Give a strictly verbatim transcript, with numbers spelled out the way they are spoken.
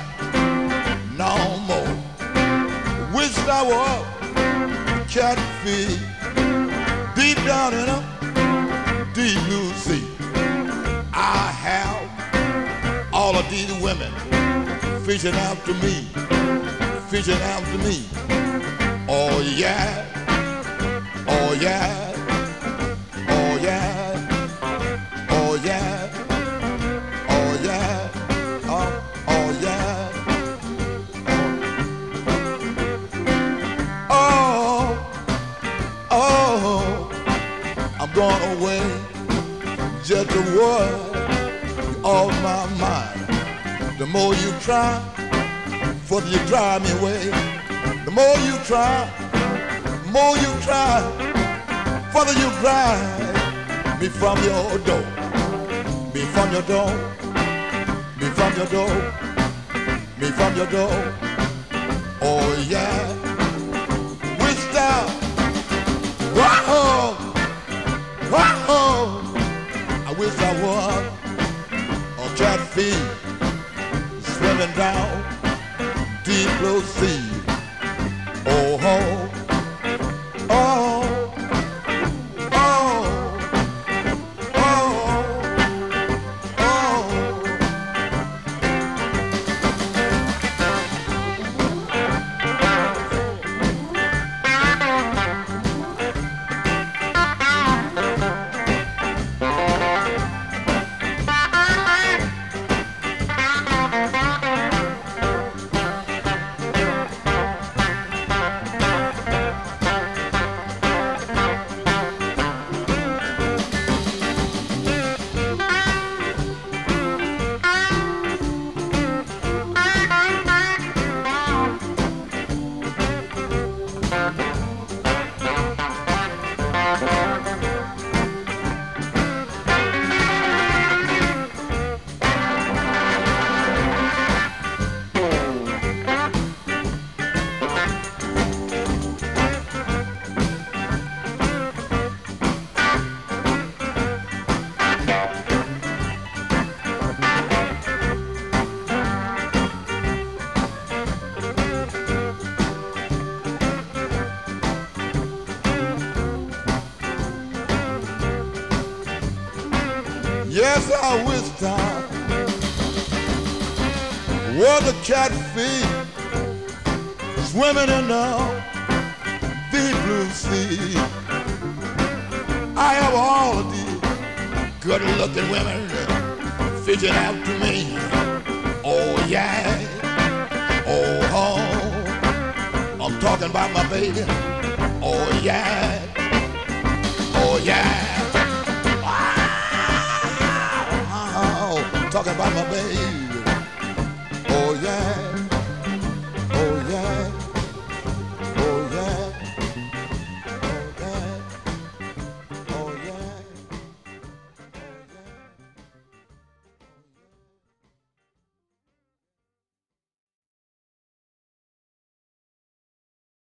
no more. Wish I was catfish deep down in a deep blue sea. I have all of these women fishing after me, fishing after me. Oh yeah, oh yeah, oh yeah, oh yeah, oh yeah, oh, oh yeah. Oh, oh, I'm going away just to worry off my mind. The more you try, further you drive me away. The more you try, the more you try, further you drive me from your door, me from your door, me from your door, me from your door. Oh yeah, wish thou, whoa, whoa, I wish I was a catfish swimming down deep blue sea. Oh, oh, oh, oh, oh, oh. Yes, I wish time was a catfish swimming in the deep blue sea. I have all of these good-looking women fishing after me. Oh yeah, oh oh, I'm talking about my baby. Oh yeah, oh yeah. Talking about my baby.